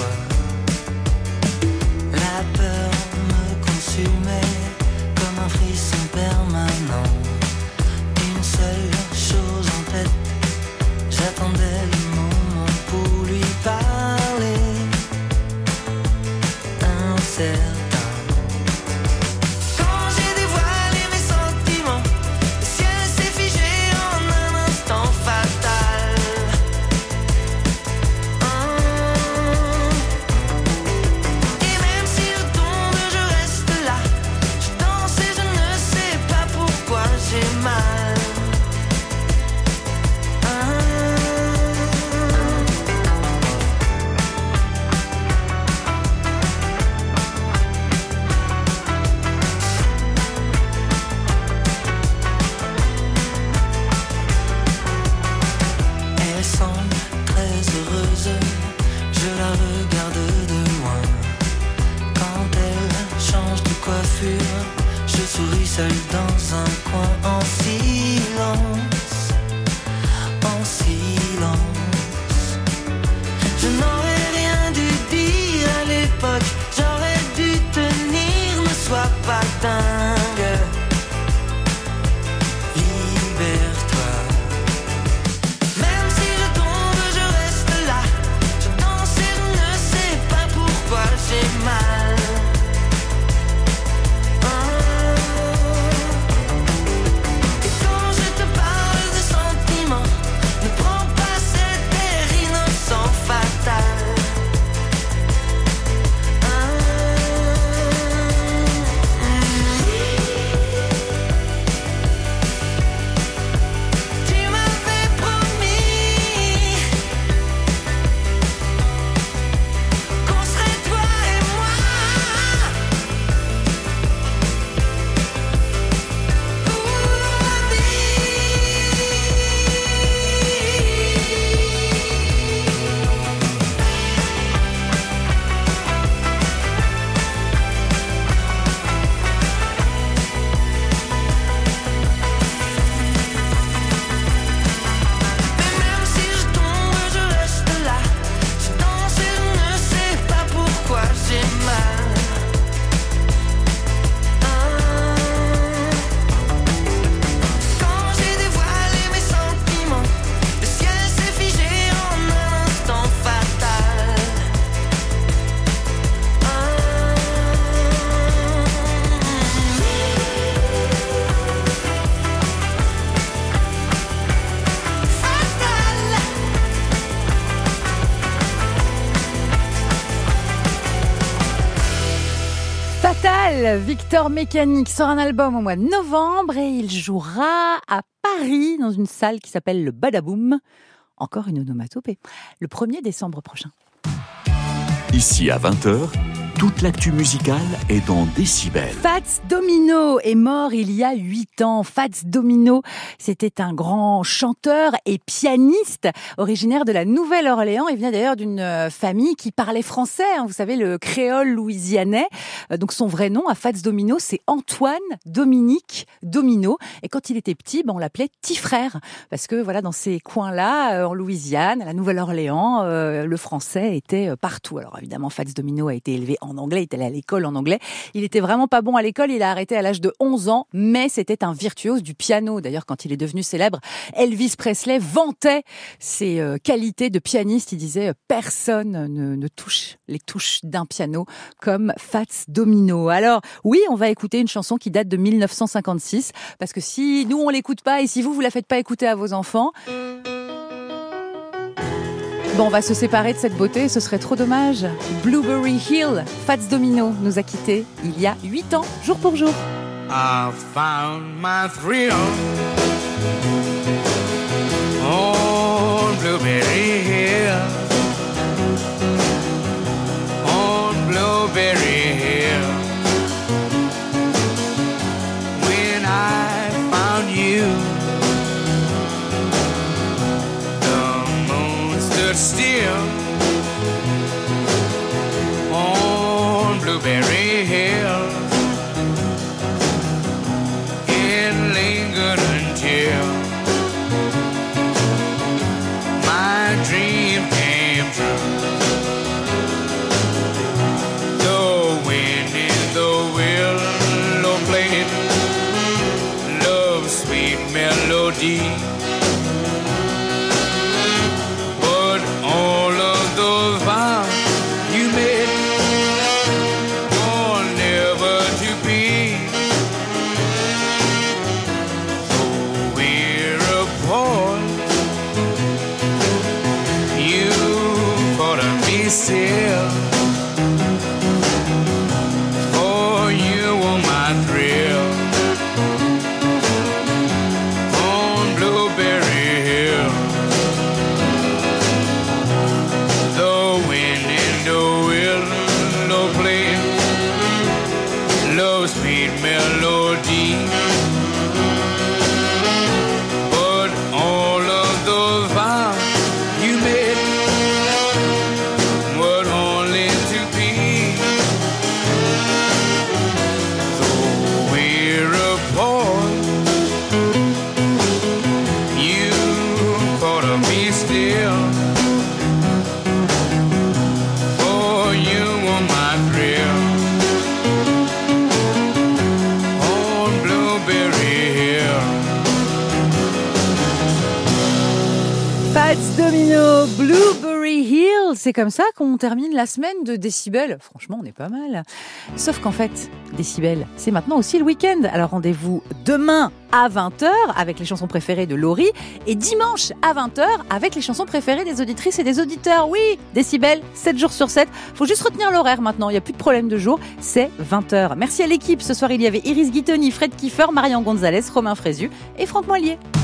la peur me consumait comme un frisson permanent. Une seule chose en tête, j'attendais le moment pour lui parler. Incertain. Quand j'ai dévoilé mes sentiments, le ciel s'est figé en un instant fatal. Et même si je tombe, je reste là. Je danse et je ne sais pas pourquoi j'ai mal. Elle semble très heureuse, je la regarde de loin. Quand elle change de coiffure, je souris seul dans un coin en silence, en silence. Je n'aurais rien dû dire à l'époque, j'aurais dû tenir, ne sois pas dingue. Libère-toi. Même si je tombe, je reste là. Je danse et je ne sais pas pourquoi j'ai mal. Fatal, Victor Mécanique sort un album au mois de novembre et il jouera à Paris dans une salle qui s'appelle le Badaboom. Encore une onomatopée. Le 1er décembre prochain. Ici à 20h, toute l'actu musicale est dans Décibel. Fats Domino est mort il y a 8 ans. Fats Domino, c'était un grand chanteur et pianiste originaire de la Nouvelle-Orléans. Il vient d'ailleurs d'une famille qui parlait français, vous savez, le créole louisianais. Donc son vrai nom à Fats Domino, c'est Antoine Dominique Domino. Et quand il était petit, on l'appelait petit frère. Parce que voilà, dans ces coins-là, en Louisiane, à la Nouvelle-Orléans, le français était partout. Alors évidemment, Fats Domino a été élevé en anglais, il est allé à l'école en anglais. Il était vraiment pas bon à l'école, il a arrêté à l'âge de 11 ans, mais c'était un virtuose du piano. D'ailleurs, quand il est devenu célèbre, Elvis Presley vantait ses qualités de pianiste. Il disait « Personne ne touche les touches d'un piano comme Fats Domino ». Alors, oui, on va écouter une chanson qui date de 1956, parce que si nous, on l'écoute pas, et si vous la faites pas écouter à vos enfants... on va se séparer de cette beauté, ce serait trop dommage. Blueberry Hill, Fats Domino nous a quittés il y a 8 ans, jour pour jour. I found my thrill on Blueberry Hill, on Blueberry Hill. When I found you, still on Blueberry Hill, it lingered until my dream came true. The wind in the willow played love's sweet melody. All of those vows you made are never to be. So we're apart. You caught me still. For you were my thrill. On Blueberry Hill. Love's sweet melody, but all of those vows you made were only to be. So we're apart. You caught me still. For you were my thrill. Fats Domino, Blueberry Hill, c'est comme ça qu'on termine la semaine de Décibel. Franchement, on est pas mal. Sauf qu'en fait, Décibel, c'est maintenant aussi le week-end. Alors rendez-vous demain à 20h avec les chansons préférées de Laurie et dimanche à 20h avec les chansons préférées des auditrices et des auditeurs. Oui, Décibel, 7 jours sur 7. Faut juste retenir l'horaire maintenant, il n'y a plus de problème de jour, c'est 20h. Merci à l'équipe. Ce soir, il y avait Iris Guitoni, Fred Kiefer, Marion Gonzalez, Romain Frézu et Franck Moilier.